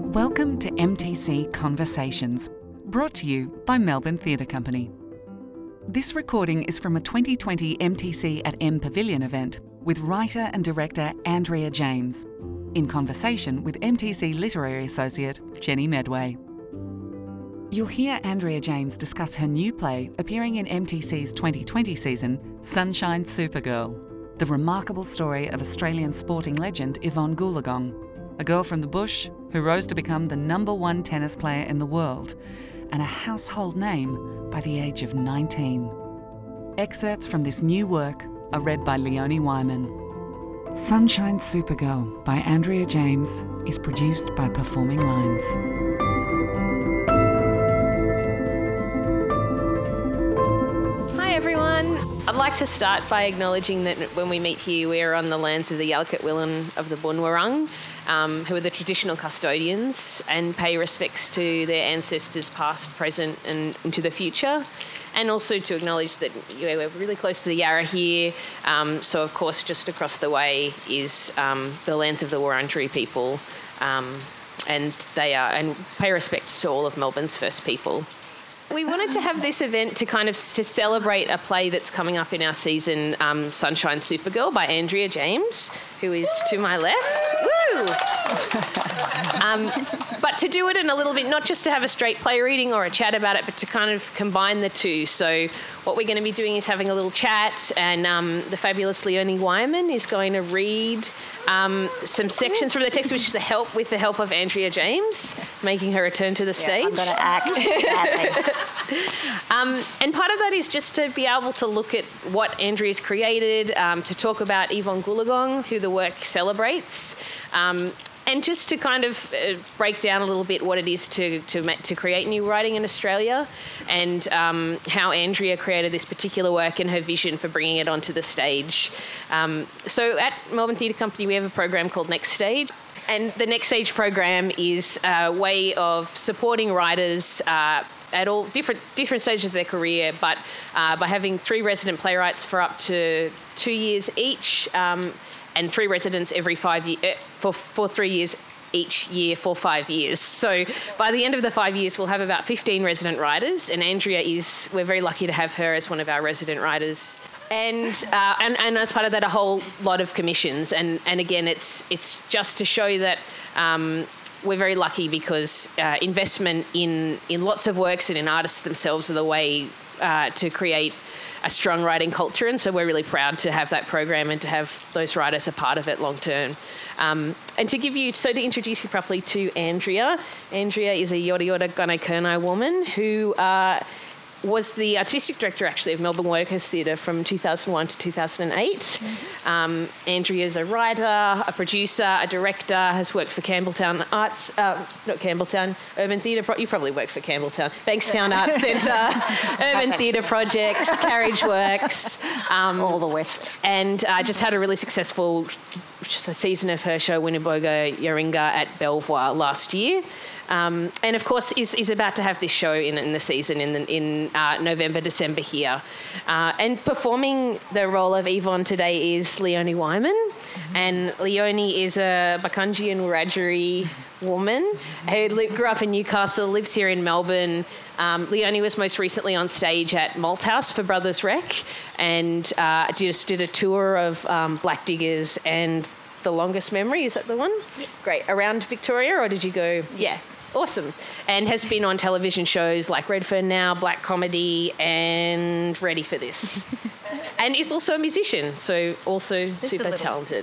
Welcome to MTC Conversations, brought to you by Melbourne Theatre Company. This recording is from a 2020 MTC at M Pavilion event with writer and director Andrea James, in conversation with MTC Literary Associate Jenny Medway. You'll hear Andrea James discuss her new play appearing in MTC's 2020 season, Sunshine Supergirl, the remarkable story of Australian sporting legend Yvonne Goolagong, a girl from the bush who rose to become the #1 tennis player in the world and a household name by the age of 19. Excerpts from this new work are read by Leonie Wyman. Sunshine Supergirl by Andrea James is produced by Performing Lines. Hi everyone. I'd like to start by acknowledging that when we meet here, we are on the lands of the Yalukit Willen of the Bunwurrung, who are the traditional custodians, and pay respects to their ancestors past, present and into the future. And also to acknowledge that we're really close to the Yarra here, so of course just across the way is the lands of the Wurundjeri people, and pay respects to all of Melbourne's First People. We wanted to have this event to celebrate a play that's coming up in our season, Sunshine Supergirl by Andrea James, who is to my left. Woo! But to do it in a little bit, not just to have a straight play reading or a chat about it, but to kind of combine the two. So what we're going to be doing is having a little chat, and the fabulous Leonie Wyman is going to read some sections from the text, which is with the help of Andrea James, making her return to the stage. I'm going to act badly. And part of that is just to be able to look at what Andrea's created, to talk about Yvonne Goolagong, who the work celebrates, and just to kind of break down a little bit what it is to create new writing in Australia, and how Andrea created this particular work and her vision for bringing it onto the stage. So at Melbourne Theatre Company, we have a program called Next Stage. And the Next Stage program is a way of supporting writers at all different stages of their career, but by having 3 resident playwrights for up to 2 years each, and 3 residents every 5 years for 3 years each year for 5 years. So by the end of the 5 years, we'll have about 15 resident writers, and we're very lucky to have her as one of our resident writers. And as part of that, a whole lot of commissions. And again, it's just to show that we're very lucky because investment in lots of works and in artists themselves are the way to create a strong writing culture. And so we're really proud to have that program and to have those writers a part of it long term. And to introduce you properly to Andrea. Andrea is a Yorta Yorta Gunai Kurnai woman who was the artistic director, actually, of Melbourne Workers Theatre from 2001 to 2008. Mm-hmm. Andrea is a writer, a producer, a director, has worked for Campbelltown Arts, Urban Theatre, you probably worked for Campbelltown, Bankstown Arts Centre, Urban Theatre Projects, Carriage Works. All the West. And just had a really successful season of her show, Winnebago Yaringa, at Belvoir last year. And of course is about to have this show in the season in November, December here. And performing the role of Yvonne today is Leonie Wyman. Mm-hmm. And Leonie is a Bakunji and Wiradjuri woman who grew up in Newcastle, lives here in Melbourne. Leonie was most recently on stage at Malthouse for Brothers Rec, and did a tour of Black Diggers and The Longest Memory. Is that the one? Yep. Great. Around Victoria, or did you go? Yeah. Awesome. And has been on television shows like Redfern Now, Black Comedy, and Ready for This. And is also a musician, so also just super talented.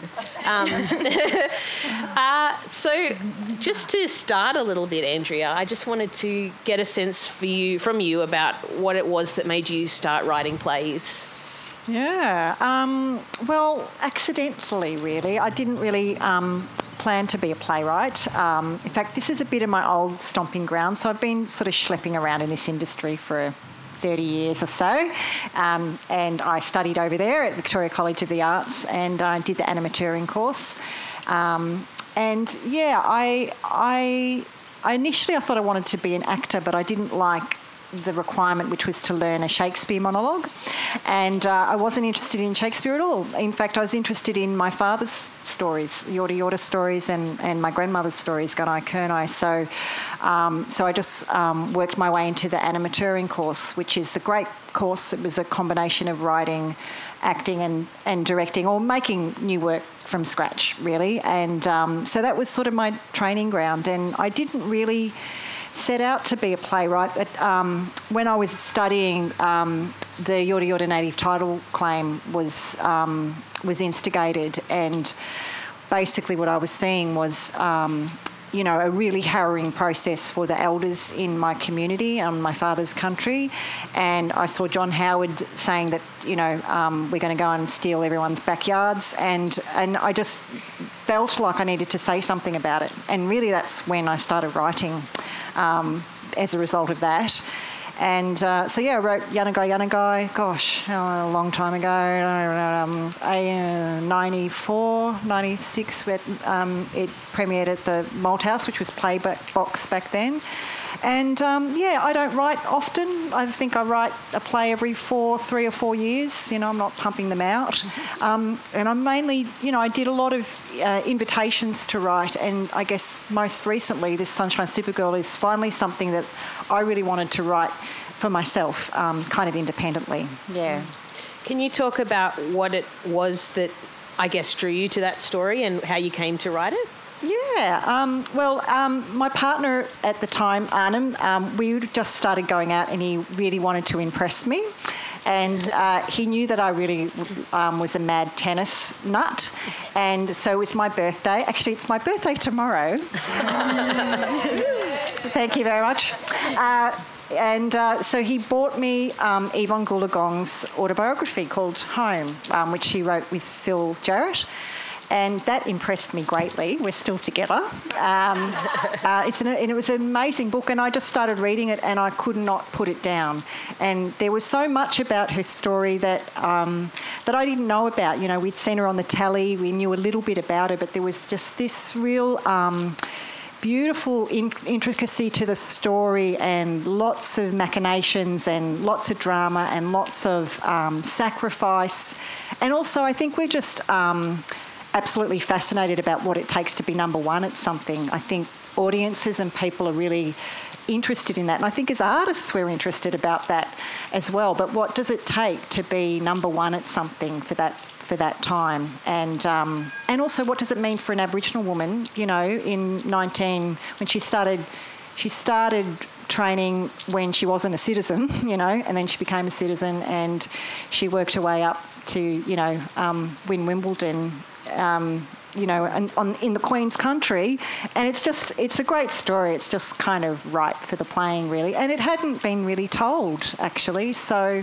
So just to start a little bit, Andrea, I just wanted to get a sense from you about what it was that made you start writing plays. Yeah. Well, accidentally, really. I didn't really plan to be a playwright. In fact, this is a bit of my old stomping ground, so I've been sort of schlepping around in this industry for 30 years or so, and I studied over there at Victoria College of the Arts, and I did the animateuring course. And yeah, I initially thought I wanted to be an actor, but I didn't like the requirement, which was to learn a Shakespeare monologue. And I wasn't interested in Shakespeare at all. In fact, I was interested in my father's stories, the Yorta Yorta stories, and my grandmother's stories, Gunai Kurnai. So I just worked my way into the animateuring course, which is a great course. It was a combination of writing, acting and directing, or making new work from scratch, really. And so that was sort of my training ground. And I didn't really set out to be a playwright, but when I was studying, the Yorta Yorta native title claim was instigated, and basically what I was seeing was a really harrowing process for the elders in my community, my father's country. And I saw John Howard saying that, we're going to go and steal everyone's backyards. And I just felt like I needed to say something about it. And really that's when I started writing as a result of that. And I wrote Yanagai Yanagai, a long time ago, 94, 96, it premiered at the Malthouse, which was Playbox back then. And I don't write often. I think I write a play every 3 or 4 years. I'm not pumping them out. And I'm mainly, I did a lot of invitations to write, and I guess most recently this Sunshine Supergirl is finally something that I really wanted to write for myself, kind of independently. Yeah. Can you talk about what it was that, I guess, drew you to that story and how you came to write it? Yeah. My partner at the time, Arnhem, we just started going out, and he really wanted to impress me. And he knew that I really was a mad tennis nut. And so it was my birthday. Actually, it's my birthday tomorrow. Thank you very much. So he bought me Yvonne Goolagong's autobiography called Home, which she wrote with Phil Jarrett. And that impressed me greatly. We're still together. It was an amazing book, and I just started reading it, and I could not put it down. And there was so much about her story that I didn't know about. We'd seen her on the telly, we knew a little bit about her, but there was just this real beautiful intricacy to the story, and lots of machinations and lots of drama and lots of sacrifice. And also, I think we're just absolutely fascinated about what it takes to be number one at something. I think audiences and people are really interested in that. And I think as artists we're interested about that as well. But what does it take to be number one at something for that time? And also, what does it mean for an Aboriginal woman, when she started training when she wasn't a citizen, and then she became a citizen, and she worked her way up to, win Wimbledon, in the Queen's country. And it's a great story. It's just kind of ripe for the playing, really. And it hadn't been really told, actually. I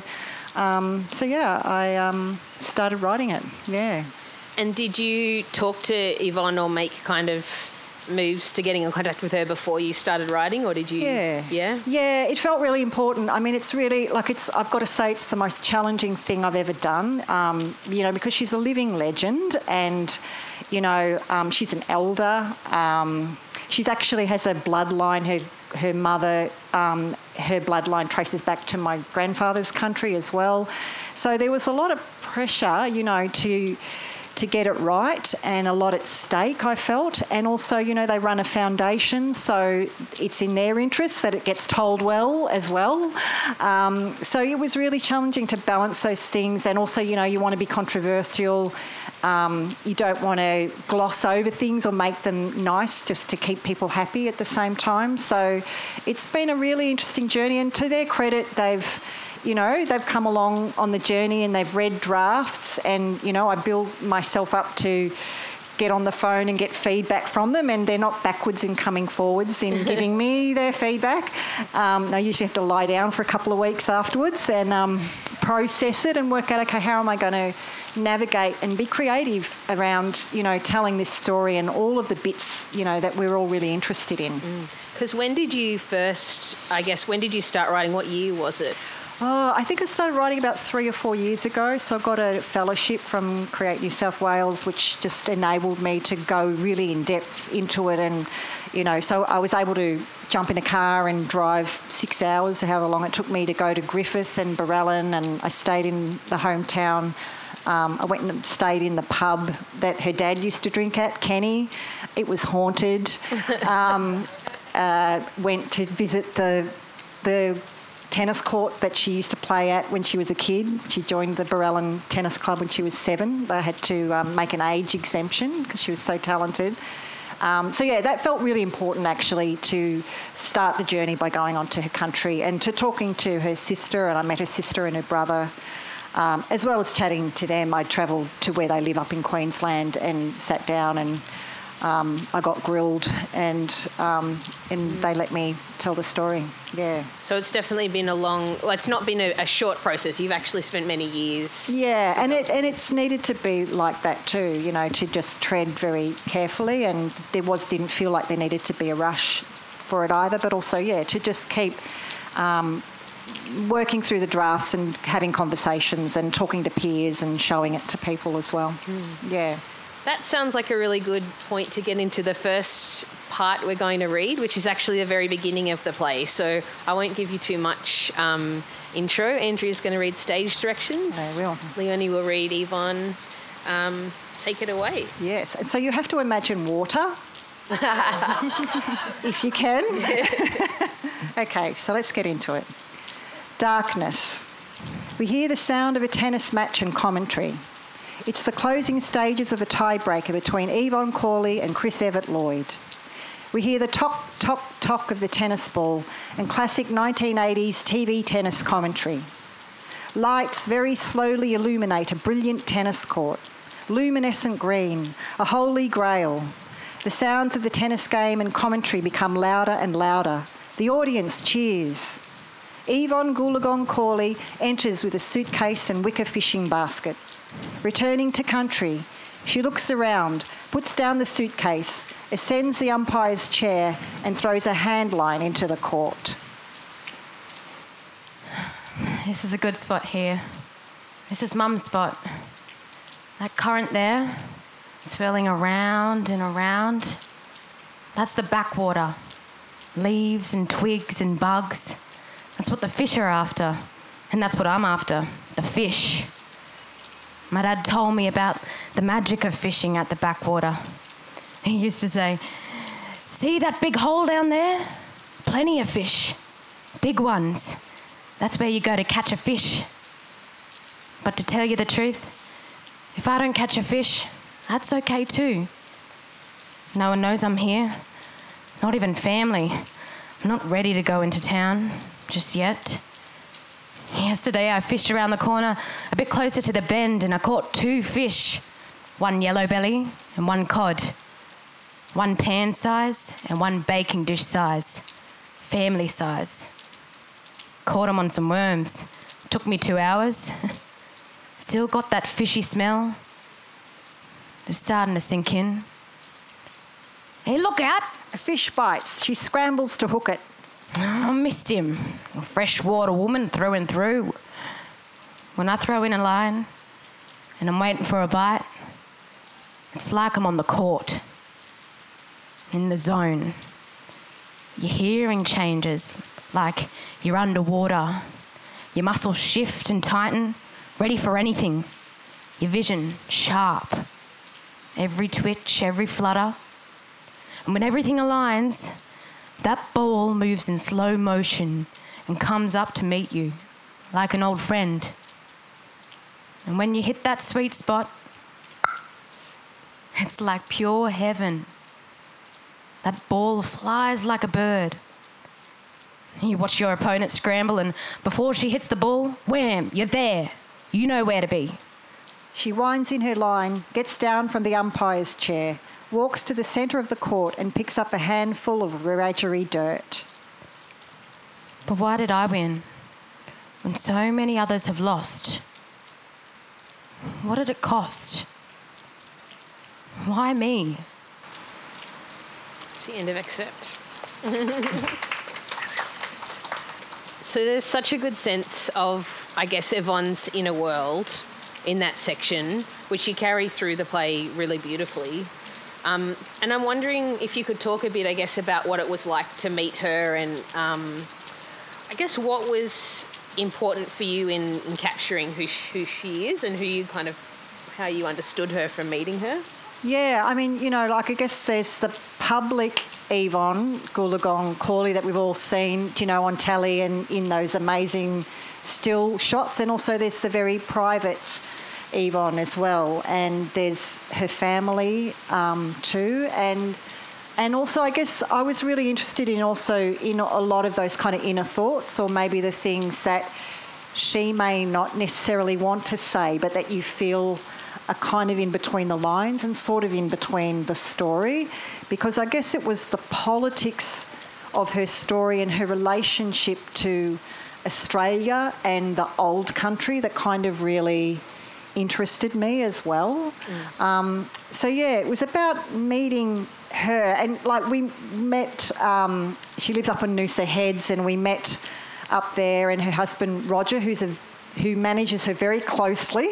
started writing it, yeah. And did you talk to Yvonne or make kind of moves to getting in contact with her before you started writing, or did you? Yeah, it felt really important. I mean, it's really I've got to say, it's the most challenging thing I've ever done. Because she's a living legend, and she's an elder. She's actually has a bloodline. Her mother, her bloodline traces back to my grandfather's country as well. So there was a lot of pressure, to get it right, and a lot at stake, I felt. And also, they run a foundation, so it's in their interest that it gets told well as well. So it was really challenging to balance those things. And also, you want to be controversial. You don't want to gloss over things or make them nice just to keep people happy at the same time. So it's been a really interesting journey. And to their credit, they've come along on the journey, and they've read drafts, and, I build myself up to get on the phone and get feedback from them, and they're not backwards in coming forwards in giving me their feedback. I usually have to lie down for a couple of weeks afterwards and process it and work out, okay, how am I going to navigate and be creative around, telling this story and all of the bits, that we're all really interested in. Because when did you start writing? What year was it? Oh, I think I started writing about 3 or 4 years ago. So I got a fellowship from Create New South Wales, which just enabled me to go really in depth into it. And, so I was able to jump in a car and drive 6 hours, however long it took me to go to Griffith and Barellan. And I stayed in the hometown. I went and stayed in the pub that her dad used to drink at, Kenny. It was haunted. Went to visit the tennis court that she used to play at when she was a kid. She joined the Barellan Tennis Club when she was 7. They had to make an age exemption because she was so talented. That felt really important actually to start the journey by going on to her country and to talking to her sister, and I met her sister and her brother. As well as chatting to them, I travelled to where they live up in Queensland and sat down and I got grilled and they let me tell the story. Yeah. So it's definitely been it's not been a short process. You've actually spent many years. Yeah, and it's needed to be like that too, to just tread very carefully, and didn't feel like there needed to be a rush for it either, but also, to just keep working through the drafts and having conversations and talking to peers and showing it to people as well. Yeah. That sounds like a really good point to get into the first part we're going to read, which is actually the very beginning of the play. So I won't give you too much intro. Andrea's going to read stage directions. I will. Leonie will read Yvonne. Take it away. Yes, and so you have to imagine water, if you can. Okay, so let's get into it. Darkness. We hear the sound of a tennis match and commentary. It's the closing stages of a tiebreaker between Yvonne Cawley and Chris Evert-Lloyd. We hear the tock, tock, tock of the tennis ball and classic 1980s TV tennis commentary. Lights very slowly illuminate a brilliant tennis court. Luminescent green, a holy grail. The sounds of the tennis game and commentary become louder and louder. The audience cheers. Yvonne Goolagong Cawley enters with a suitcase and wicker fishing basket. Returning to country, she looks around, puts down the suitcase, ascends the umpire's chair and throws a hand line into the court. This is a good spot here. This is Mum's spot. That current there, swirling around and around, that's the backwater. Leaves and twigs and bugs. That's what the fish are after. And that's what I'm after, the fish. My dad told me about the magic of fishing at the backwater. He used to say, "See that big hole down there? Plenty of fish. Big ones. That's where you go to catch a fish." But to tell you the truth, if I don't catch a fish, that's okay too. No one knows I'm here. Not even family. I'm not ready to go into town just yet. Yesterday I fished around the corner a bit closer to the bend and I caught 2 fish. One yellow belly and one cod. One pan size and one baking dish size. Family size. Caught them on some worms. Took me 2 hours. Still got that fishy smell. It's starting to sink in. Hey, look out! A fish bites. She scrambles to hook it. I missed him. A freshwater woman through and through. When I throw in a line and I'm waiting for a bite, it's like I'm on the court, in the zone. Your hearing changes, like you're underwater. Your muscles shift and tighten, ready for anything. Your vision sharp. Every twitch, every flutter. And when everything aligns, that ball moves in slow motion and comes up to meet you, like an old friend. And when you hit that sweet spot, it's like pure heaven. That ball flies like a bird. You watch your opponent scramble and before she hits the ball, wham, you're there. You know where to be. She winds in her line, gets down from the umpire's chair, walks to the centre of the court and picks up a handful of menagerie dirt. But why did I win when so many others have lost? What did it cost? Why me? It's the end of excerpt. So there's such a good sense of, I guess, Yvonne's inner world in that section, which you carry through the play really beautifully. And I'm wondering if you could talk a bit, I guess, about what it was like to meet her and I guess what was important for you in capturing who she is and how you understood her from meeting her. Yeah, I mean, you know, like I guess there's the public Yvonne Goolagong Cawley that we've all seen, you know, on telly and in those amazing still shots, and also there's the very private Yvonne as well, and there's her family too, and also I guess I was really interested in a lot of those kind of inner thoughts, or maybe the things that she may not necessarily want to say, but that you feel are kind of in between the lines and sort of in between the story, because I guess it was the politics of her story and her relationship to Australia and the old country that kind of really interested me as well. So yeah, it was about meeting her, and like we met, she lives up on Noosa Heads, and we met up there, and her husband Roger, who manages her very closely,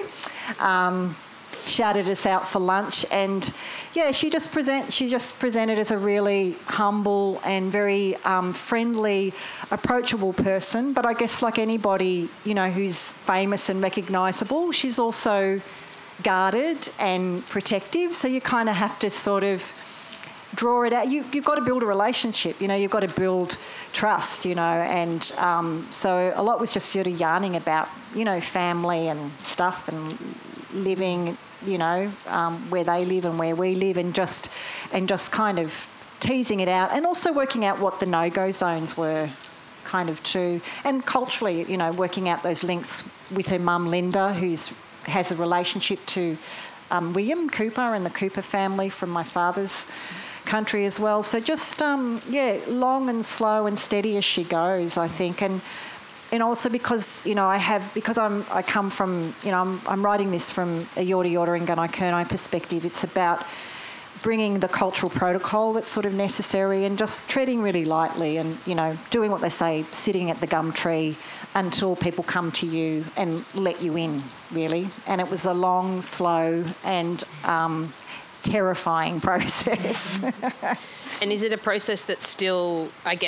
shouted us out for lunch, and yeah, she just presented as a really humble and very friendly, approachable person. But I guess like anybody, you know, who's famous and recognisable, she's also guarded and protective. So you kind of have to sort of draw it out. You've got to build a relationship, you know, you've got to build trust, you know, and so a lot was just sort of yarning about, you know, family and stuff and living, you know, where they live and where we live, and just kind of teasing it out, and also working out what the no-go zones were kind of too, and culturally, you know, working out those links with her mum Linda, has a relationship to William Cooper and the Cooper family from my father's country as well. So just long and slow and steady as she goes, I think. And also because, you know, I come from, you know, I'm writing this from a Yorta Yorta and Gunai Kurnai perspective. It's about bringing the cultural protocol that's sort of necessary and just treading really lightly and, you know, doing what they say, sitting at the gum tree until people come to you and let you in, really. And it was a long, slow and terrifying process. And is it a process that's still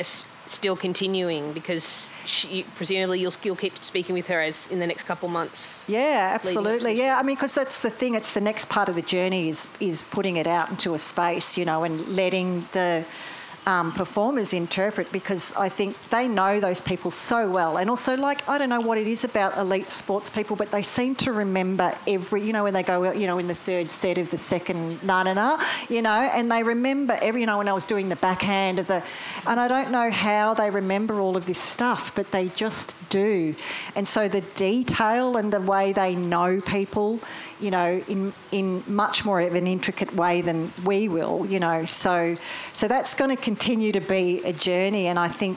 continuing, because presumably you'll keep speaking with her as in the next couple months? Yeah, absolutely. Yeah, I mean, because that's the thing. It's the next part of the journey is putting it out into a space, you know, and letting the performers interpret, because I think they know those people so well. And also, like, I don't know what it is about elite sports people, but they seem to remember every, you know, when they go, you know, in the third set of the second na-na-na, you know, and they remember every, you know, when I was doing the backhand of and I don't know how they remember all of this stuff, but they just do. And so the detail and the way they know people, you know, in much more of an intricate way than we will, you know. So that's going to continue to be a journey, and I think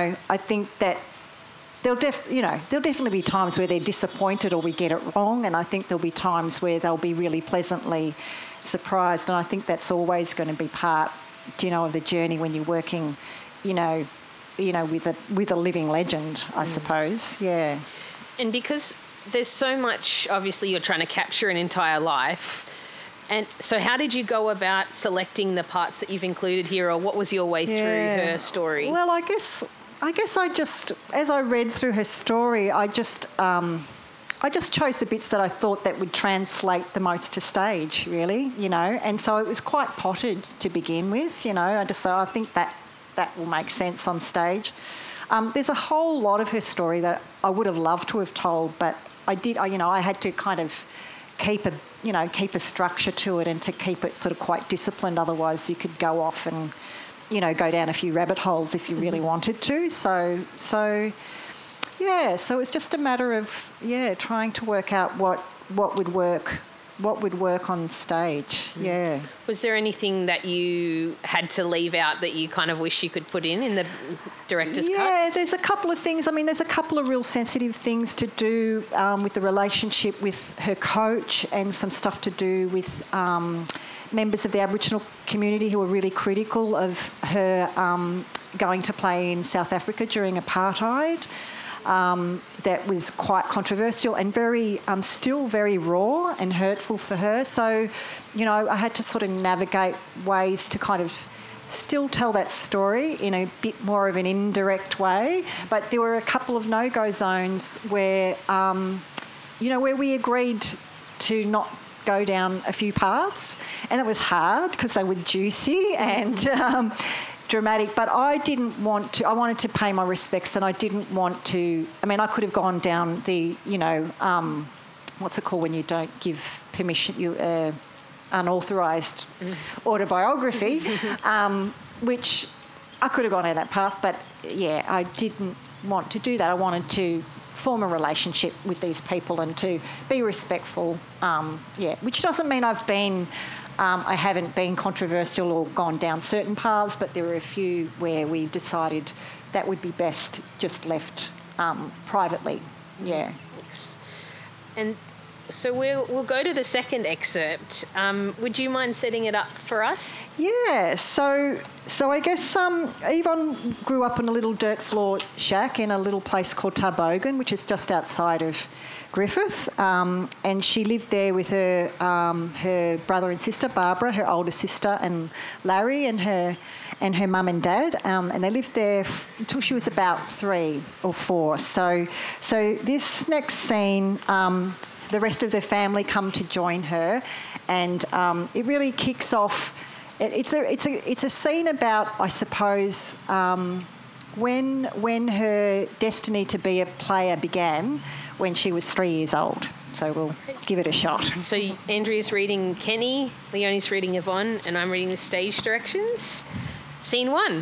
that there'll definitely be times where they're disappointed or we get it wrong, and I think there'll be times where they'll be really pleasantly surprised, and I think that's always going to be part, you know, of the journey when you're working, you know, with a living legend, I suppose. Yeah. And because there's so much, obviously, you're trying to capture an entire life. And so how did you go about selecting the parts that you've included here, or what was your way through her story? Well, I guess I just, as I read through her story, I just chose the bits that I thought that would translate the most to stage, really, you know. And so it was quite potted to begin with, you know. I think that will make sense on stage. There's a whole lot of her story that I would have loved to have told, but I had to kind of keep a structure to it and to keep it sort of quite disciplined. Otherwise, you could go off and, you know, go down a few rabbit holes if you really wanted to. So it's just a matter of trying to work out what would work on stage. Yeah. Was there anything that you had to leave out that you kind of wish you could put in the director's cut? Yeah, there's a couple of things. I mean, there's a couple of real sensitive things to do with the relationship with her coach, and some stuff to do with members of the Aboriginal community who were really critical of her going to play in South Africa during apartheid. that was quite controversial and very, still very raw and hurtful for her. So, I had to sort of navigate ways to kind of still tell that story in a bit more of an indirect way. But there were a couple of no-go zones where, where we agreed to not go down a few paths, and it was hard because they were juicy and dramatic, but I didn't want to. I wanted to pay my respects, and I didn't want to. I mean, I could have gone down the, what's it called when you don't give permission, unauthorised autobiography, which I could have gone down that path, but yeah, I didn't want to do that. I wanted to form a relationship with these people and to be respectful, which doesn't mean I haven't been controversial or gone down certain paths, but there were a few where we decided that would be best just left privately. Yeah. Thanks. And so we'll go to the second excerpt. Would you mind setting it up for us? Yeah. So I guess Yvonne grew up in a little dirt floor shack in a little place called Tarbogan, which is just outside of Griffith, and she lived there with her brother and sister, Barbara, her older sister, and Larry, and her mum and dad, and they lived there until she was about 3 or 4. So this next scene, the rest of the family come to join her, and it really kicks off. It's a scene about, I suppose, when her destiny to be a player began, when she was 3 years old. So we'll give it a shot. So Andrea's reading Kenny, Leonie's reading Yvonne, and I'm reading the stage directions. Scene 1.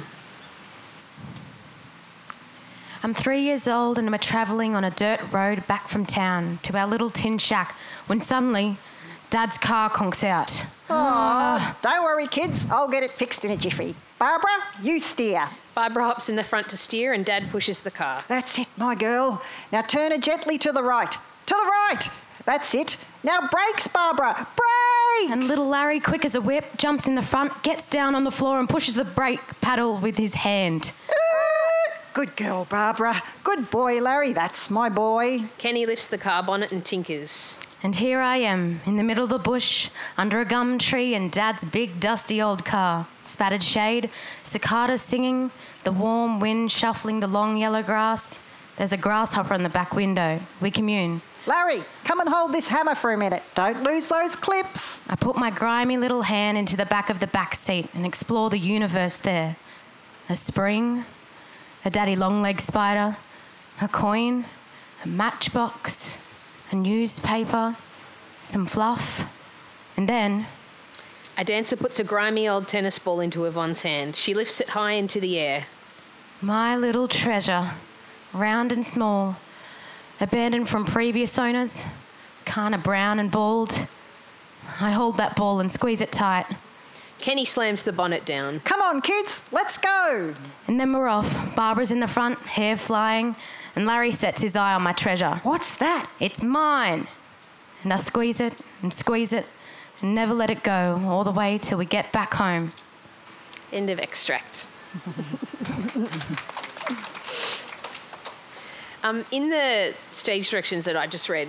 I'm 3 years old and I'm travelling on a dirt road back from town to our little tin shack when suddenly Dad's car conks out. Oh, don't worry, kids. I'll get it fixed in a jiffy. Barbara, you steer. Barbara hops in the front to steer and Dad pushes the car. That's it, my girl. Now turn her gently to the right. To the right. That's it. Now brakes, Barbara. Brake! And little Larry, quick as a whip, jumps in the front, gets down on the floor and pushes the brake paddle with his hand. Good girl, Barbara. Good boy, Larry. That's my boy. Kenny lifts the car bonnet and tinkers. And here I am, in the middle of the bush, under a gum tree in Dad's big, dusty old car. Spattered shade, cicadas singing, the warm wind shuffling the long yellow grass. There's a grasshopper in the back window. We commune. Larry, come and hold this hammer for a minute. Don't lose those clips. I put my grimy little hand into the back of the back seat and explore the universe there. A spring, a daddy long-leg spider, a coin, a matchbox, a newspaper, some fluff, and then... A dancer puts a grimy old tennis ball into Yvonne's hand. She lifts it high into the air. My little treasure, round and small, abandoned from previous owners, kinda brown and bald. I hold that ball and squeeze it tight. Kenny slams the bonnet down. Come on, kids, let's go. And then we're off. Barbara's in the front, hair flying, and Larry sets his eye on my treasure. What's that? It's mine. And I squeeze it and never let it go all the way till we get back home. End of extract. In the stage directions that I just read,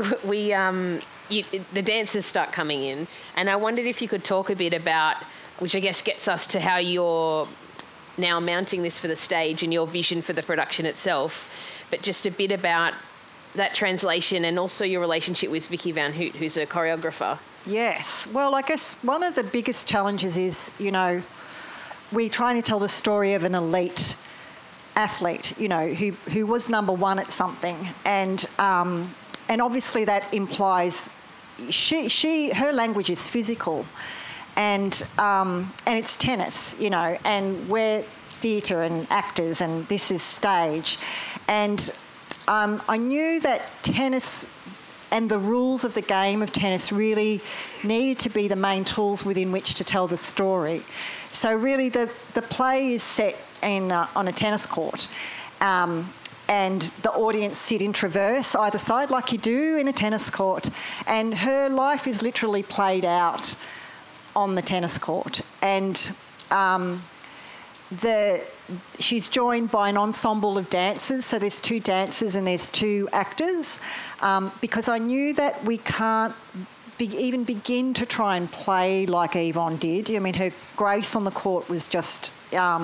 the dancers start coming in, and I wondered if you could talk a bit about, which I guess gets us to how you're now mounting this for the stage and your vision for the production itself, but just a bit about that translation and also your relationship with Vicky Van Hoot, who's a choreographer. Yes. Well, I guess one of the biggest challenges is, we're trying to tell the story of an elite athlete, who was number one at something, and obviously that implies her language is physical, and it's tennis, and we're theatre and actors, and this is stage, and I knew that tennis and the rules of the game of tennis really needed to be the main tools within which to tell the story. So really the play is set on a tennis court, and the audience sit in traverse either side like you do in a tennis court, and her life is literally played out on the tennis court. And she's joined by an ensemble of dancers, so there's 2 dancers and there's 2 actors, because I knew that we can't even begin to try and play like Yvonne did. I mean, her grace on the court was just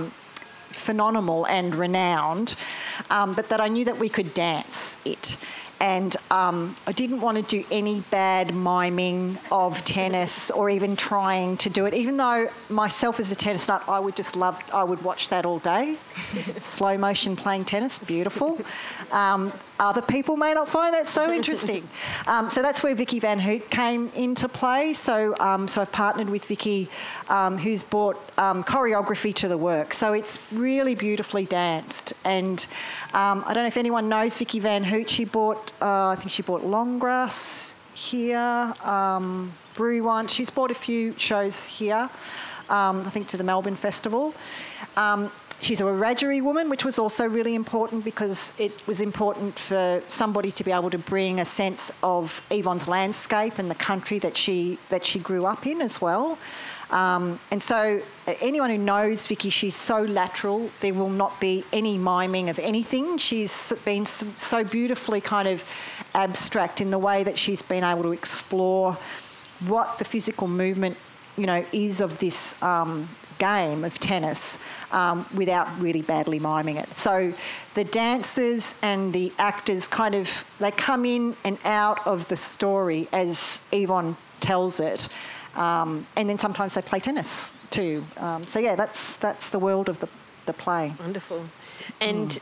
phenomenal and renowned, but that I knew that we could dance it. And I didn't want to do any bad miming of tennis or even trying to do it, even though myself as a tennis nut, I would watch that all day. Slow motion playing tennis, beautiful. Other people may not find that so interesting. So that's where Vicky Van Hoot came into play. So I've partnered with Vicky, who's brought choreography to the work. So it's really beautifully danced. And I don't know if anyone knows Vicky Van Hoot. I think she bought Longgrass here, Brew One. She's bought a few shows here, I think to the Melbourne Festival. She's a Wiradjuri woman, which was also really important because it was important for somebody to be able to bring a sense of Yvonne's landscape and the country that she grew up in as well. And so anyone who knows Vicky, she's so lateral. There will not be any miming of anything. She's been so beautifully kind of abstract in the way that she's been able to explore what the physical movement, is of this game of tennis without really badly miming it. So the dancers and the actors they come in and out of the story as Yvonne tells it. And then sometimes they play tennis too. So yeah, that's the world of the play. Wonderful. And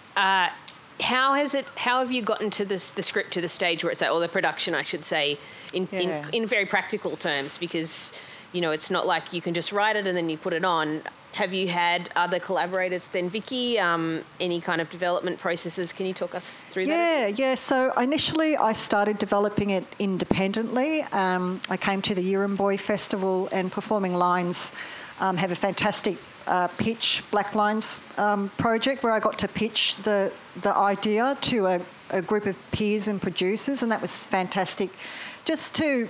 how have you gotten to the script to the stage where it's at, or the production, I should say, in very practical terms? Because it's not like you can just write it and then you put it on. Have you had other collaborators than Vicky? Any kind of development processes? Can you talk us through that? Yeah. So initially I started developing it independently. I came to the Yirramboi Festival, and Performing Lines have a fantastic pitch, Black Lines project, where I got to pitch the idea to a group of peers and producers, and that was fantastic just to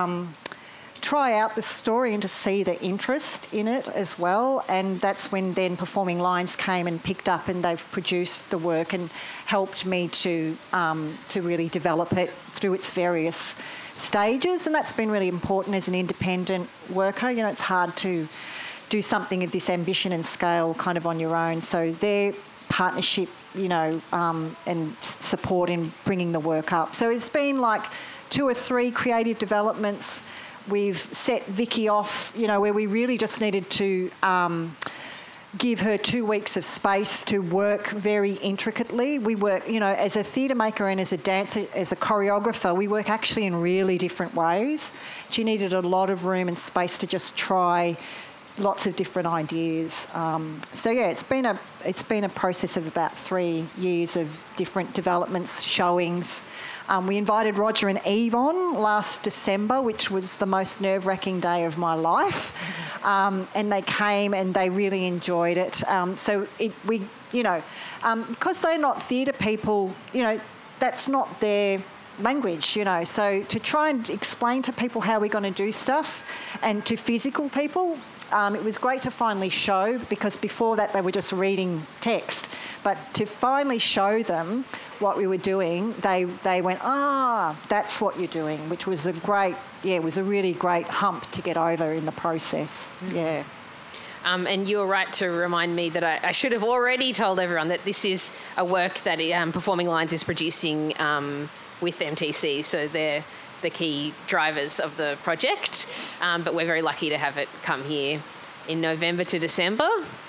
try out the story and to see the interest in it as well. And that's when then Performing Lines came and picked up, and they've produced the work and helped me to really develop it through its various stages. And that's been really important as an independent worker. It's hard to do something of this ambition and scale kind of on your own. So their partnership, and support in bringing the work up. So it's been like 2 or 3 creative developments. We've set Vicky off, where we really just needed to give her 2 weeks of space to work very intricately. We work, as a theatre maker and as a dancer, as a choreographer, we work actually in really different ways. She needed a lot of room and space to just try lots of different ideas. So yeah, it's been a process of about 3 years of different developments, showings. We invited Roger and Yvonne last December, which was the most nerve-wracking day of my life. And they came and they really enjoyed it. Because they're not theatre people, that's not their language, So to try and explain to people how we're going to do stuff, and to physical people, it was great to finally show, because before that they were just reading text. But to finally show them what we were doing, they went, that's what you're doing, which was it was a really great hump to get over in the process. Yeah. And you're right to remind me that I should have already told everyone that this is a work that Performing Lines is producing with MTC, so they're the key drivers of the project. But we're very lucky to have it come here in November to December.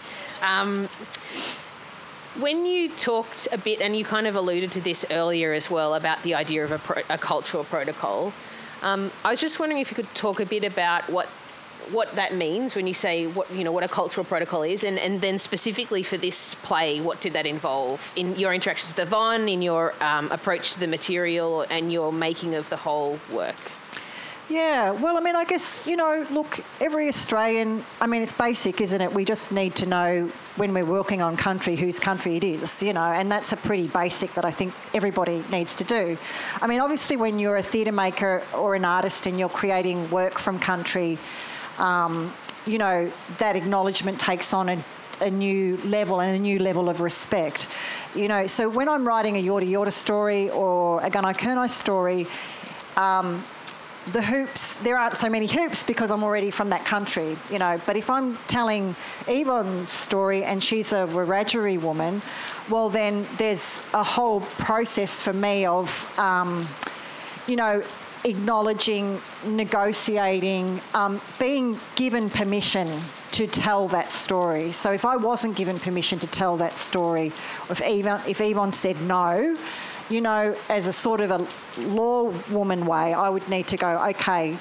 When you talked a bit, and you kind of alluded to this earlier as well, about the idea of a cultural protocol, I was just wondering if you could talk a bit about what that means when you say what a cultural protocol is, and then specifically for this play, what did that involve in your interactions with Yvonne, in your approach to the material and your making of the whole work? Yeah, well, I guess, look, every Australian, it's basic, isn't it? We just need to know when we're working on country, whose country it is, and that's a pretty basic that I think everybody needs to do. Obviously when you're a theatre maker or an artist and you're creating work from country, that acknowledgement takes on a new level and a new level of respect. You know, so when I'm writing a Yorta Yorta story or a Gunai Kurnai story, the hoops, there aren't so many hoops because I'm already from that country, you know. But if I'm telling Yvonne's story and she's a Wiradjuri woman, well, then there's a whole process for me of, you know, acknowledging, negotiating, being given permission to tell that story. So if I wasn't given permission to tell that story, or if Yvonne said no, you know, as a sort of a law woman way, I would need to go, okay,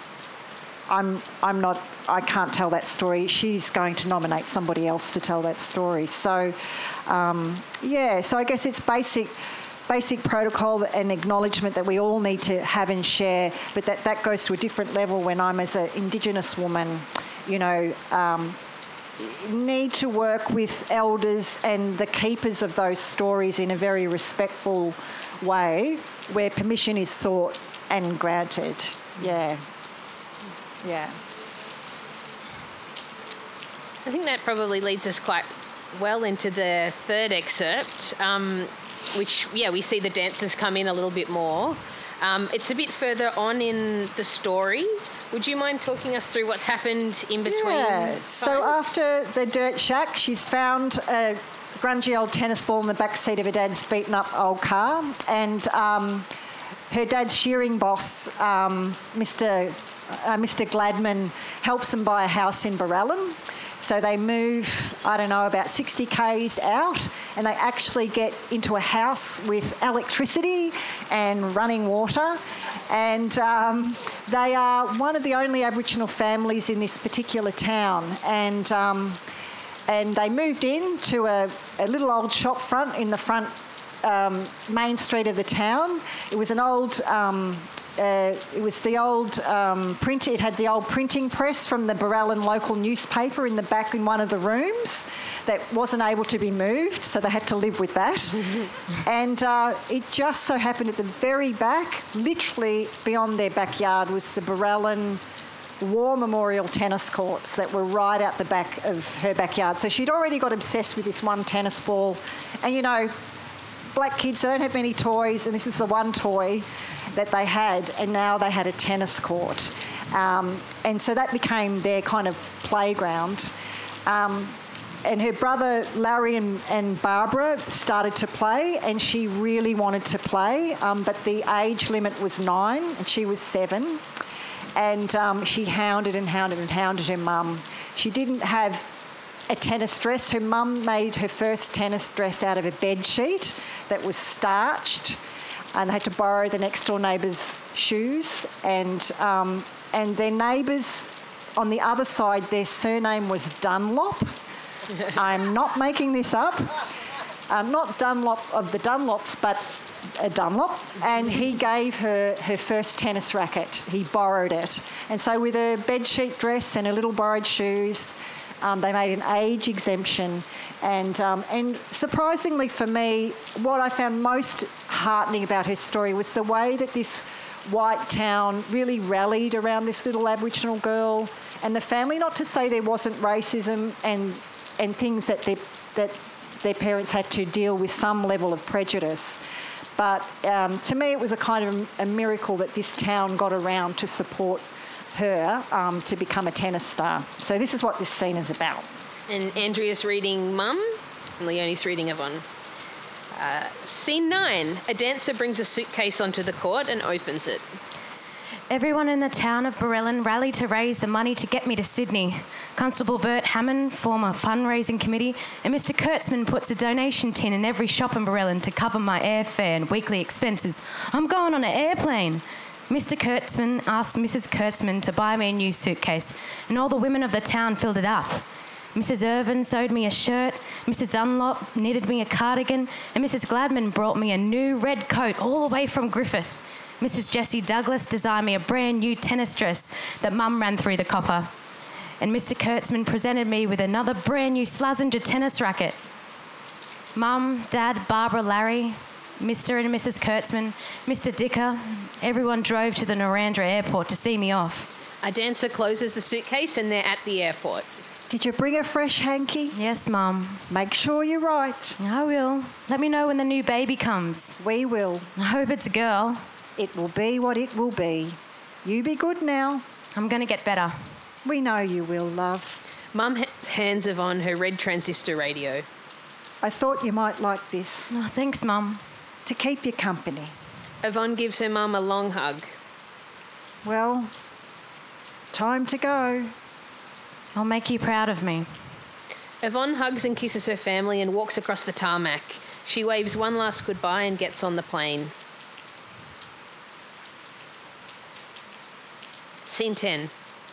I can't tell that story. She's going to nominate somebody else to tell that story. So, so I guess it's basic protocol and acknowledgement that we all need to have and share, but that goes to a different level when I'm as an Indigenous woman, you know, need to work with elders and the keepers of those stories in a very respectful way where permission is sought and granted. Yeah. I think that probably leads us quite well into the third excerpt, which, we see the dancers come in a little bit more. It's a bit further on in the story. Would you mind talking us through what's happened in between? Yeah, so after the dirt shack, she's found a grungy old tennis ball in the back seat of her dad's beaten up old car, and her dad's shearing boss, Mr. Gladman, helps them buy a house in Barellan. So they move, about 60 k's out, and they actually get into a house with electricity and running water. And they are one of the only Aboriginal families in this particular town. And they moved in to a little old shop front in the front main street of the town. It was an old... It had the old printing press from the Barellan local newspaper in the back in one of the rooms that wasn't able to be moved, so they had to live with that. And it just so happened at the very back, literally beyond their backyard, was the Barellan War Memorial tennis courts that were right out the back of her backyard. So she'd already got obsessed with this one tennis ball. And, you know, black kids, they don't have many toys, and this was the one toy that they had, and now they had a tennis court. And so that became their kind of playground. And her brother Larry and Barbara started to play, and she really wanted to play, but the age limit was 9 and she was 7. And she hounded her mum. She didn't have a tennis dress. Her mum made her first tennis dress out of a bed sheet that was starched, and they had to borrow the next door neighbour's shoes. And their neighbours on the other side, their surname was Dunlop. I'm not making this up. Not Dunlop of the Dunlops, but a Dunlop. And he gave her her first tennis racket. He borrowed it. And so with a bedsheet dress and a little borrowed shoes, they made an age exemption. And surprisingly for me, what I found most heartening about her story was the way that this white town really rallied around this little Aboriginal girl and the family. Not to say there wasn't racism and things that their parents had to deal with some level of prejudice. But to me, it was a kind of a miracle that this town got around to support her to become a tennis star. So this is what this scene is about. And Andrea's reading Mum, and Leonie's reading Yvonne. Scene 9. A dancer brings a suitcase onto the court and opens it. Everyone in the town of Barellan rallied to raise the money to get me to Sydney. Constable Bert Hammond, former fundraising committee, and Mr Kurtzman puts a donation tin in every shop in Barellan to cover my airfare and weekly expenses. I'm going on an airplane. Mr Kurtzman asked Mrs Kurtzman to buy me a new suitcase, and all the women of the town filled it up. Mrs Irvin sewed me a shirt, Mrs Dunlop knitted me a cardigan, and Mrs Gladman brought me a new red coat all the way from Griffith. Mrs Jessie Douglas designed me a brand new tennis dress that Mum ran through the copper. And Mr Kurtzman presented me with another brand new Slazenger tennis racket. Mum, Dad, Barbara, Larry, Mr and Mrs Kurtzman, Mr Dicker, everyone drove to the Narrandera airport to see me off. A dancer closes the suitcase and they're at the airport. Did you bring a fresh hanky? Yes, Mum. Make sure you're right. I will. Let me know when the new baby comes. We will. I hope it's a girl. It will be what it will be. You be good now. I'm going to get better. We know you will, love. Mum hands Yvonne her red transistor radio. I thought you might like this Oh, thanks, Mum. to keep you company. Yvonne gives her mum a long hug. Well, time to go. I'll make you proud of me. Yvonne hugs and kisses her family and walks across the tarmac. She waves one last goodbye and gets on the plane. Scene 10.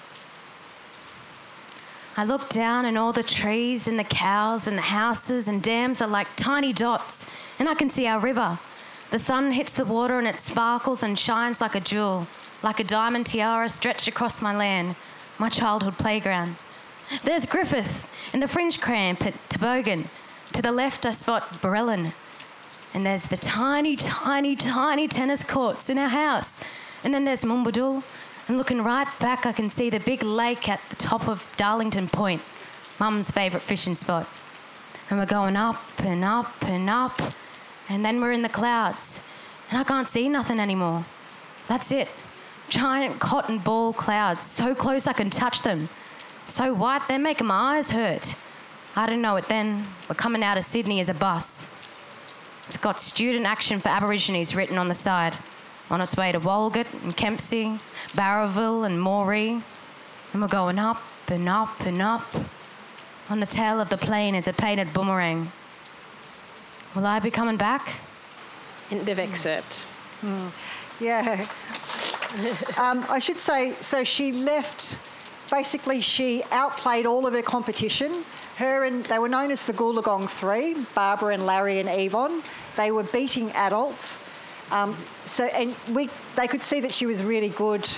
I look down and all the trees and the cows and the houses and dams are like tiny dots, and I can see our river. The sun hits the water and it sparkles and shines like a jewel, like a diamond tiara stretched across my land, my childhood playground. There's Griffith and the fringe cramp at Toboggan. To the left I spot Borellan. And there's the tiny, tiny, tiny tennis courts in our house. And then there's Moombadul. And looking right back, I can see the big lake at the top of Darlington Point, Mum's favourite fishing spot. And we're going up and up and up, and then we're in the clouds, and I can't see nothing anymore. That's it. Giant cotton ball clouds, so close I can touch them. So white, they're making my eyes hurt. I didn't know it then. We're coming out of Sydney as a bus. It's got Student Action for Aborigines written on the side. On its way to Walgett and Kempsey, Barrowville and Moree. And we're going up and up and up. On the tail of the plane is a painted boomerang. Will I be coming back? End of excerpt. Yeah. I should say, so she left, basically she outplayed all of her competition. They were known as the Goolagong Three, Barbara and Larry and Yvonne. They were beating adults. They could see that she was really good.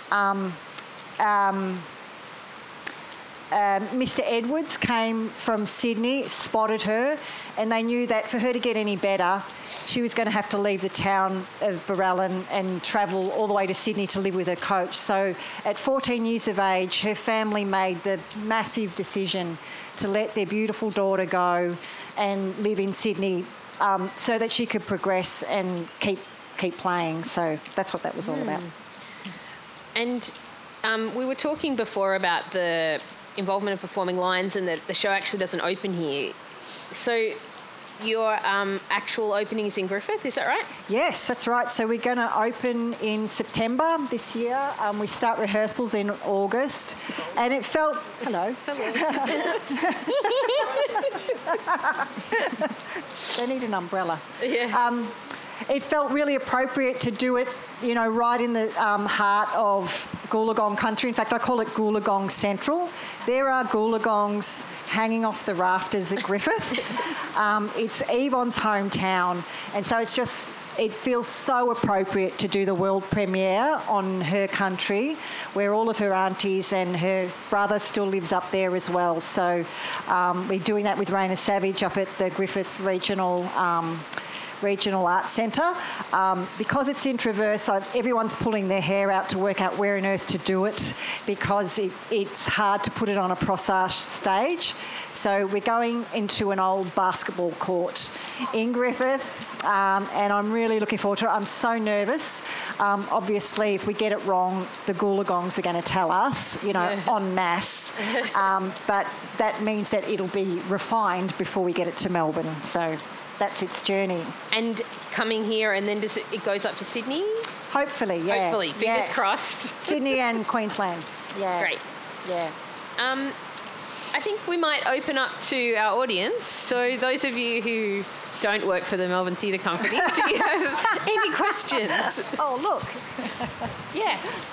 Mr. Edwards came from Sydney, spotted her, and they knew that for her to get any better, she was going to have to leave the town of Borellan and travel all the way to Sydney to live with her coach. So at 14 years of age, her family made the massive decision to let their beautiful daughter go and live in Sydney so that she could progress and keep playing. So that's what that was all about. And we were talking before about the involvement of Performing Lions and that the show actually doesn't open here. So your actual opening is in Griffith, is that right? Yes, that's right. So we're going to open in September this year. We start rehearsals in August. And it felt... Hello. They need an umbrella. Yeah. It felt really appropriate to do it, right in the heart of Goolagong country. In fact, I call it Goolagong Central. There are Goolagongs hanging off the rafters at Griffith. It's Yvonne's hometown, and so it feels so appropriate to do the world premiere on her country, where all of her aunties and her brother still lives up there as well. So we're doing that with Raina Savage up at the Griffith Regional Arts Centre. Because it's in Traverse, everyone's pulling their hair out to work out where on earth to do it, because it's hard to put it on a Prossage stage. So we're going into an old basketball court in Griffith, and I'm really looking forward to it. I'm so nervous. Obviously, if we get it wrong, the Goolagongs are going to tell us, en masse. But that means that it'll be refined before we get it to Melbourne. So that's its journey. And coming here, and then it goes up to Sydney? Hopefully, yeah. Hopefully, fingers crossed. Sydney and Queensland, yeah. Great. Yeah. I think we might open up to our audience. So those of you who don't work for the Melbourne Theatre Company, do you have any questions? Oh, look. Yes.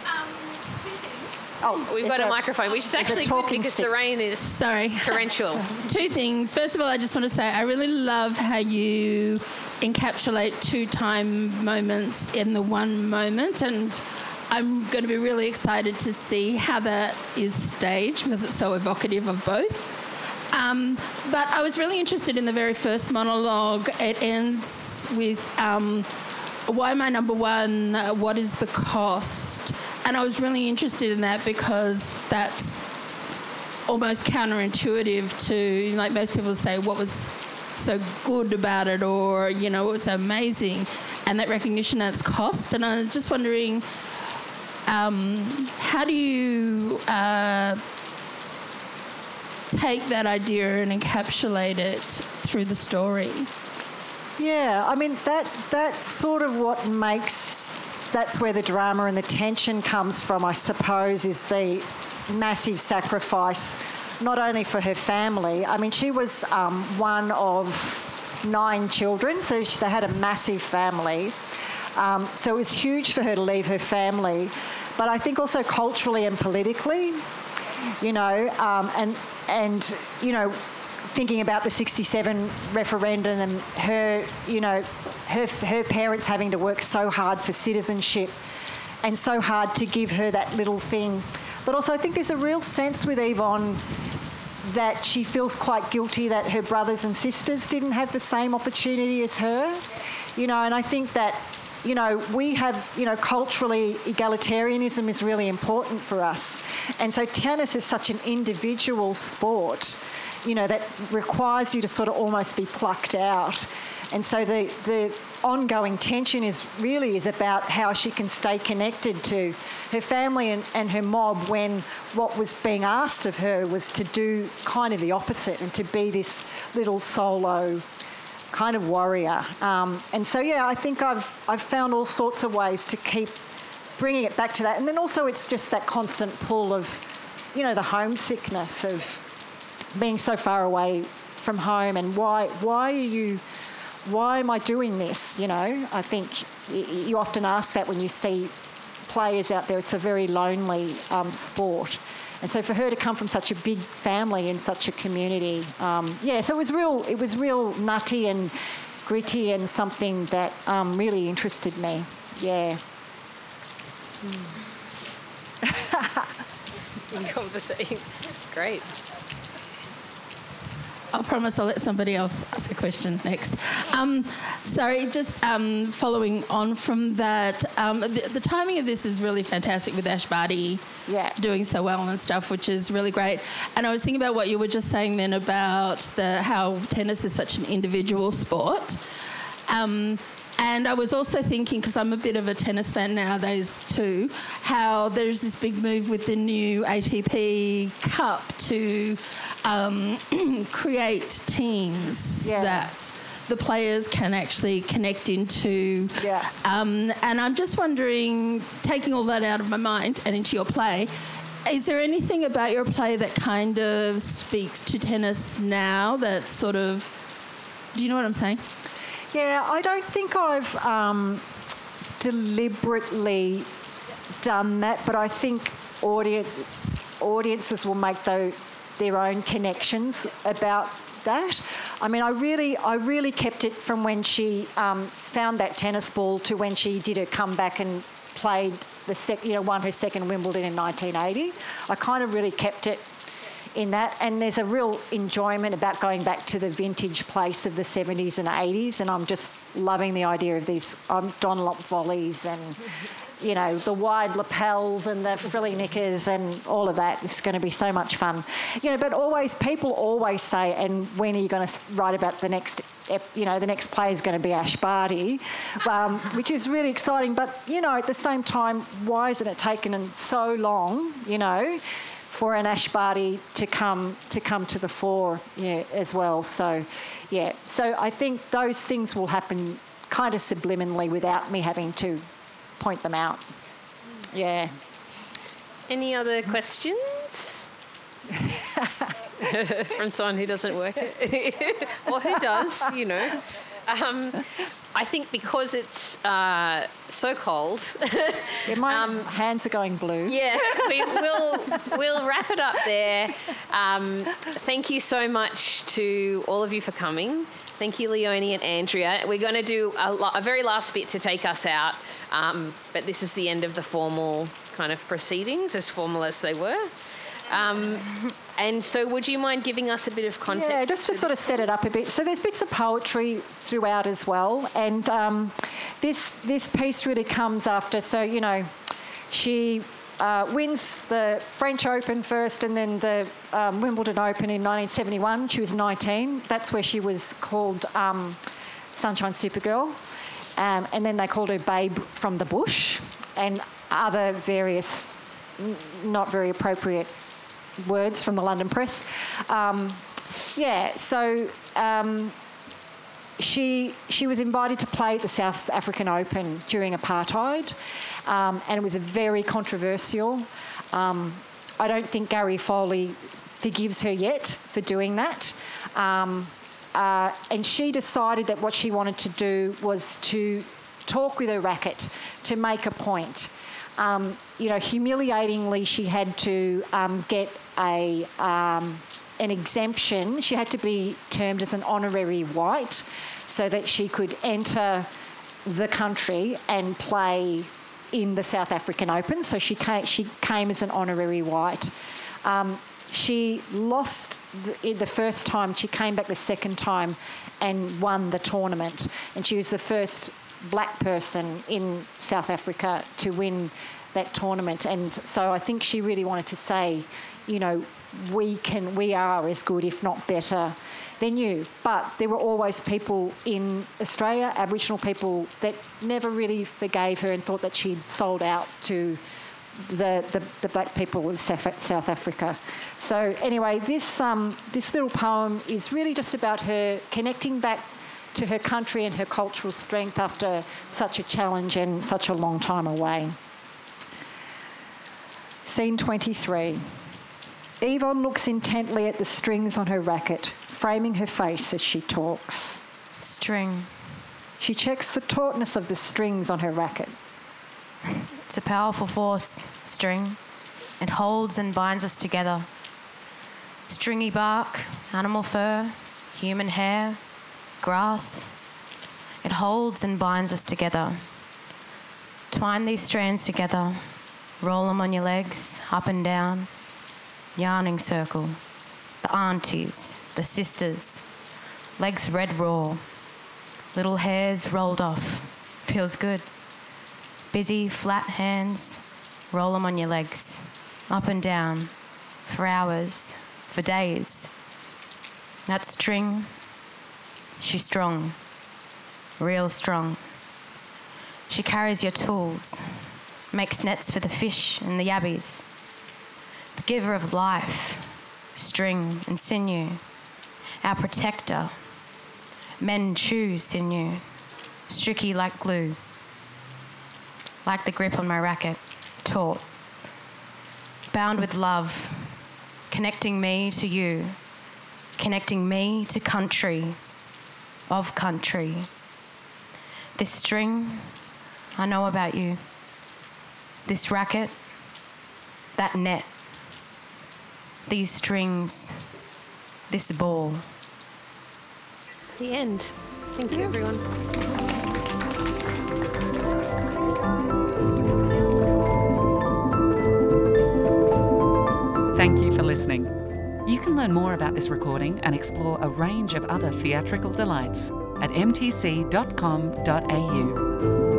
Oh, we've got a microphone, which is actually good because the rain is torrential. Two things. First of all, I just want to say I really love how you encapsulate two time moments in the one moment, and I'm going to be really excited to see how that is staged because it's so evocative of both. But I was really interested in the very first monologue. It ends with, why am I number one? What is the cost? And I was really interested in that because that's almost counterintuitive to, like most people say, what was so good about it, or, you know, what was so amazing, and that recognition at its cost. And I'm just wondering, how do you take that idea and encapsulate it through the story? Yeah, I mean, that's sort of what makes, that's where the drama and the tension comes from, I suppose, is the massive sacrifice, not only for her family. I mean, she was one of 9 children, so they had a massive family. So it was huge for her to leave her family. But I think also culturally and politically, you know, and you know, thinking about the 67 referendum and her, you know, her parents having to work so hard for citizenship and so hard to give her that little thing. But also I think there's a real sense with Yvonne that she feels quite guilty that her brothers and sisters didn't have the same opportunity as her, you know, and I think that, you know, we have, you know, culturally egalitarianism is really important for us. And so tennis is such an individual sport, you know, that requires you to sort of almost be plucked out. And so the ongoing tension is about how she can stay connected to her family and her mob when what was being asked of her was to do kind of the opposite and to be this little solo kind of warrior. And so, yeah, I think I've found all sorts of ways to keep bringing it back to that. And then also it's just that constant pull of, you know, the homesickness of being so far away from home and why am I doing this, you know? I think you often ask that when you see players out there. It's a very lonely sport. And so for her to come from such a big family and such a community, yeah, so it was real nutty and gritty and something that really interested me, yeah. In conversation. Great. I promise I'll let somebody else ask a question next. Sorry, just following on from that, the timing of this is really fantastic with Ash Barty doing so well and stuff, which is really great. And I was thinking about what you were just saying then about how tennis is such an individual sport. And I was also thinking, because I'm a bit of a tennis fan nowadays too, how there's this big move with the new ATP Cup to create teams that the players can actually connect into. Yeah. And I'm just wondering, taking all that out of my mind and into your play, is there anything about your play that kind of speaks to tennis now that sort of... Do you know what I'm saying? Yeah, I don't think I've deliberately done that, but I think audiences will make their own connections about that. I mean, I really kept it from when she found that tennis ball to when she did her comeback and played won her second Wimbledon in 1980. I kind of really kept it in that, and there's a real enjoyment about going back to the vintage place of the 70s and 80s, and I'm just loving the idea of these Dunlop volleys and, you know, the wide lapels and the frilly knickers and all of that. It's going to be so much fun. You know, but people always say, and when are you going to write about the next, you know, the next player is going to be Ash Barty, which is really exciting. But, you know, at the same time, why hasn't it taken so long, you know, for an Ash Barty to come to the fore, as well. So, yeah. So I think those things will happen kind of subliminally without me having to point them out. Yeah. Any other questions? From someone who doesn't work it. Or who does, you know. I think because it's so cold. Yeah, my hands are going blue. Yes, we'll wrap it up there. Thank you so much to all of you for coming. Thank you, Leonie and Andrea. We're going to do a very last bit to take us out, but this is the end of the formal kind of proceedings, as formal as they were. And so would you mind giving us a bit of context? Yeah, just to sort of set it up a bit. So there's bits of poetry throughout as well. And this piece really comes after, so, you know, she wins the French Open first and then the Wimbledon Open in 1971. She was 19. That's where she was called Sunshine Supergirl. And then they called her Babe from the Bush and other various not very appropriate words from the London press. She was invited to play at the South African Open during apartheid, and it was very controversial. I don't think Gary Foley forgives her yet for doing that. And she decided that what she wanted to do was to talk with her racket, to make a point. Humiliatingly, she had to get an exemption. She had to be termed as an honorary white so that she could enter the country and play in the South African Open. So she came as an honorary white. She lost the first time. She came back the second time and won the tournament. And she was the first black person in South Africa to win that tournament. And so I think she really wanted to say, we are as good, if not better, than you. But there were always people in Australia, Aboriginal people, that never really forgave her and thought that she'd sold out to the black people of South Africa. So anyway, this little poem is really just about her connecting back to her country and her cultural strength after such a challenge and such a long time away. Scene 23. Yvonne looks intently at the strings on her racket, framing her face as she talks. String. She checks the tautness of the strings on her racket. It's a powerful force, string. It holds and binds us together. Stringy bark, animal fur, human hair, grass. It holds and binds us together. Twine these strands together. Roll them on your legs, up and down. Yarning circle. The aunties, the sisters. Legs red raw. Little hairs rolled off. Feels good. Busy, flat hands. Roll them on your legs. Up and down. For hours. For days. That string. She's strong. Real strong. She carries your tools. Makes nets for the fish and the yabbies. The giver of life. String and sinew. Our protector. Men chew sinew. Stricky like glue. Like the grip on my racket. Taut. Bound with love. Connecting me to you. Connecting me to country. Of country. This string, I know about you. This racket, that net. These strings, this ball. The end. Thank you, everyone. Thank you for listening. You can learn more about this recording and explore a range of other theatrical delights at mtc.com.au.